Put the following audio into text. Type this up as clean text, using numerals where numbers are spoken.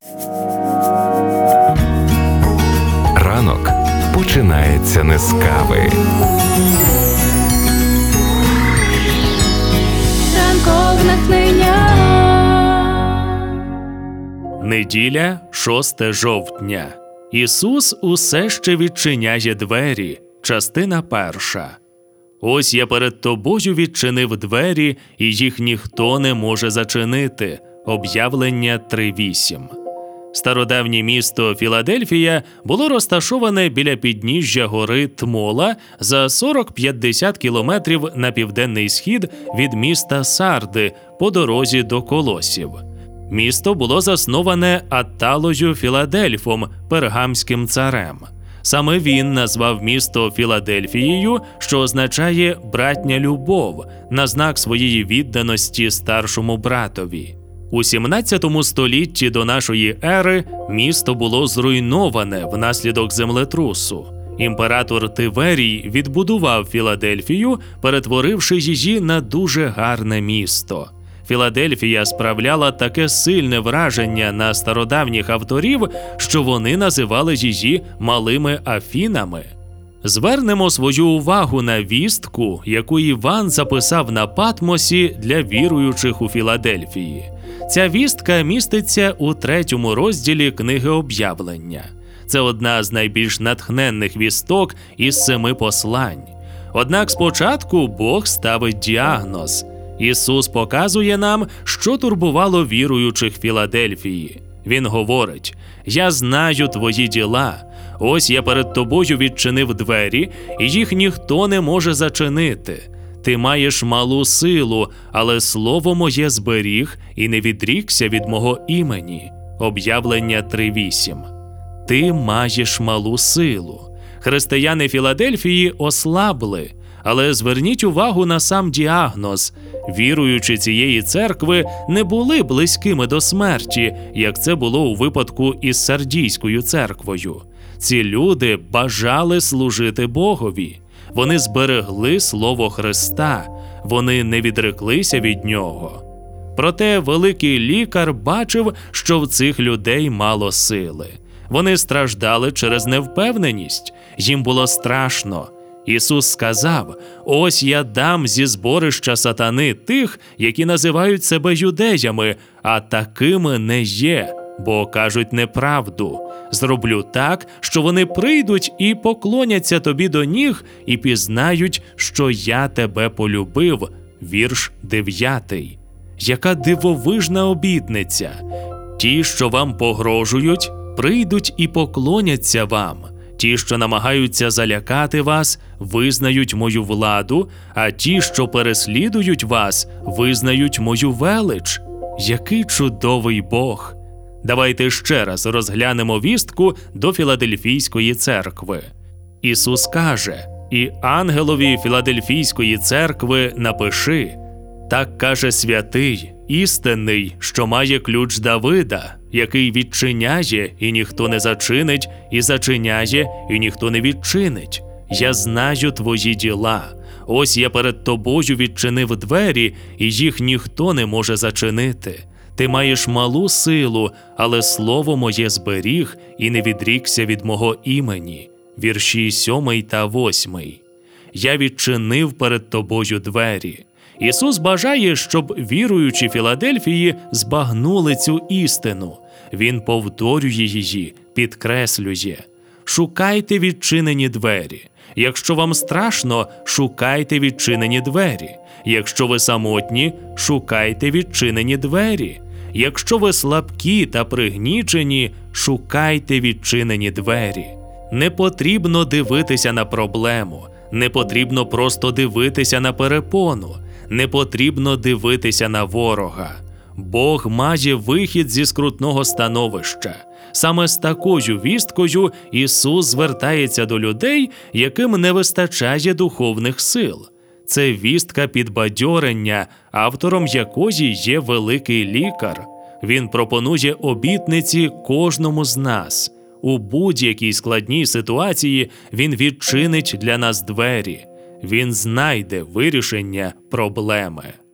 Ранок починається не з кави. Ранкове натхнення. Неділя, 6 жовтня. Ісус усе ще відчиняє двері. Частина 1. Ось я перед тобою відчинив двері, і їх ніхто не може зачинити. Об'явлення 3:8. Стародавнє місто Філадельфія було розташоване біля підніжжя гори Тмола за 40-50 кілометрів на південний схід від міста Сарди по дорозі до Колосів. Місто було засноване Атталою Філадельфом, пергамським царем. Саме він назвав місто Філадельфією, що означає «братня любов», на знак своєї відданості старшому братові. У 17 столітті до нашої ери місто було зруйноване внаслідок землетрусу. Імператор Тиверій відбудував Філадельфію, перетворивши її на дуже гарне місто. Філадельфія справляла таке сильне враження на стародавніх авторів, що вони називали її «малими Афінами». Звернемо свою увагу на вістку, яку Іван записав на Патмосі для віруючих у Філадельфії. Ця вістка міститься у 3 розділі книги «Об'явлення». Це одна з найбільш натхненних вісток із 7 послань. Однак спочатку Бог ставить діагноз. Ісус показує нам, що турбувало віруючих Філадельфії. Він говорить: «Я знаю твої діла. Ось я перед тобою відчинив двері, і їх ніхто не може зачинити. Ти маєш малу силу, але слово моє зберіг і не відрікся від мого імені». Об'явлення 3:8. Ти маєш малу силу. Християни Філадельфії ослабли. Але зверніть увагу на сам діагноз. Віруючі цієї церкви не були близькими до смерті, як це було у випадку із Сардійською церквою. Ці люди бажали служити Богові. Вони зберегли Слово Христа. Вони не відреклися від Нього. Проте великий лікар бачив, що в цих людей мало сили. Вони страждали через невпевненість. Їм було страшно. Ісус сказав: «Ось я дам зі зборища сатани тих, які називають себе юдеями, а такими не є, бо кажуть неправду. Зроблю так, що вони прийдуть і поклоняться тобі до ніг і пізнають, що я тебе полюбив». Вірш 9. Яка дивовижна обітниця! Ті, що вам погрожують, прийдуть і поклоняться вам. Ті, що намагаються залякати вас, визнають мою владу, а ті, що переслідують вас, визнають мою велич. Який чудовий Бог! Давайте ще раз розглянемо вістку до Філадельфійської церкви. Ісус каже: «І ангелові Філадельфійської церкви напиши: так каже святий, істинний, що має ключ Давида, який відчиняє, і ніхто не зачинить, і зачиняє, і ніхто не відчинить. Я знаю твої діла. Ось я перед тобою відчинив двері, і їх ніхто не може зачинити. Ти маєш малу силу, але слово моє зберіг і не відрікся від мого імені». Вірші 7 та 8. «Я відчинив перед тобою двері». Ісус бажає, щоб віруючі Філадельфії збагнули цю істину. Він повторює її, підкреслює: «Шукайте відчинені двері. Якщо вам страшно, шукайте відчинені двері. Якщо ви самотні, шукайте відчинені двері. Якщо ви слабкі та пригнічені, шукайте відчинені двері». Не потрібно дивитися на проблему, не потрібно просто дивитися на перепону, не потрібно дивитися на ворога. Бог має вихід зі скрутного становища. Саме з такою вісткою Ісус звертається до людей, яким не вистачає духовних сил. Це вістка підбадьорення, автором якої є великий лікар. Він пропонує обітниці кожному з нас. У будь-якій складній ситуації Він відчинить для нас двері. Він знайде вирішення проблеми.